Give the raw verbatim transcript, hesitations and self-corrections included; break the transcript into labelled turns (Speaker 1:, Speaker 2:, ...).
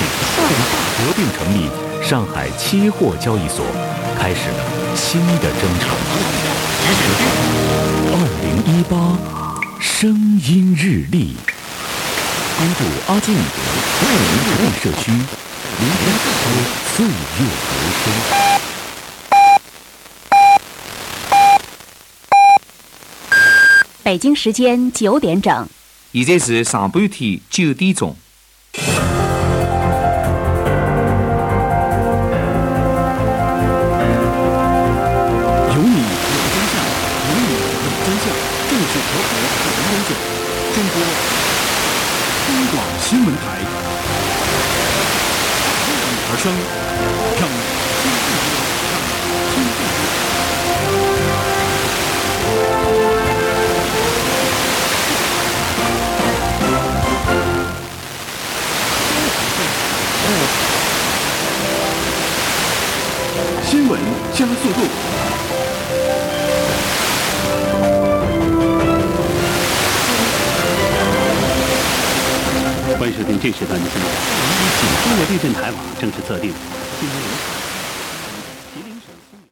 Speaker 1: 庆，合并成立上海期货交易所，开始了新的征程。二零一八声音日历，关注阿基米德人力社区，聆听岁月回声。
Speaker 2: 北京时间九点整，
Speaker 3: 现在是上半天九点钟。
Speaker 1: 有你有真相，有你有真相，正是和合人人酒，中国中广新闻台，为你而生，让新世界，让新世界。新闻加速度。
Speaker 4: 欢迎收听这时段的新闻。中国地震台网正式测定。